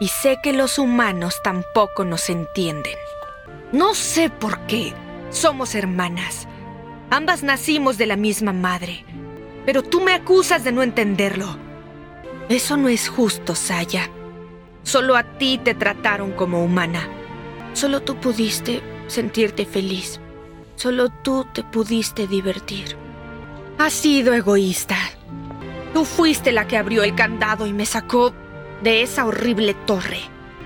Y sé que los humanos tampoco nos entienden. No sé por qué. Somos hermanas. Ambas nacimos de la misma madre. Pero tú me acusas de no entenderlo. Eso no es justo, Saya. Solo a ti te trataron como humana. Solo tú pudiste sentirte feliz. Solo tú te pudiste divertir. Has sido egoísta. Tú fuiste la que abrió el candado y me sacó de esa horrible torre.